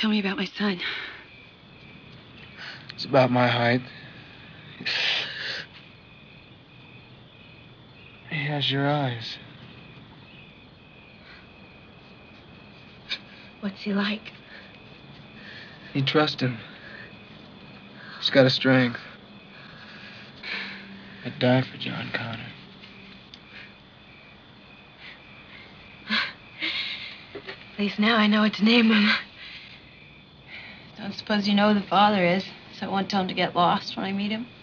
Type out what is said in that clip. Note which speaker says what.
Speaker 1: Tell me about my son.
Speaker 2: It's about my height. He has your eyes.
Speaker 1: What's he like?
Speaker 2: You trust him. He's got a strength. I'd die for John Connor.
Speaker 1: At least now I know what to name him. Don't suppose you know who the father is, so I won't tell him to get lost when I meet him.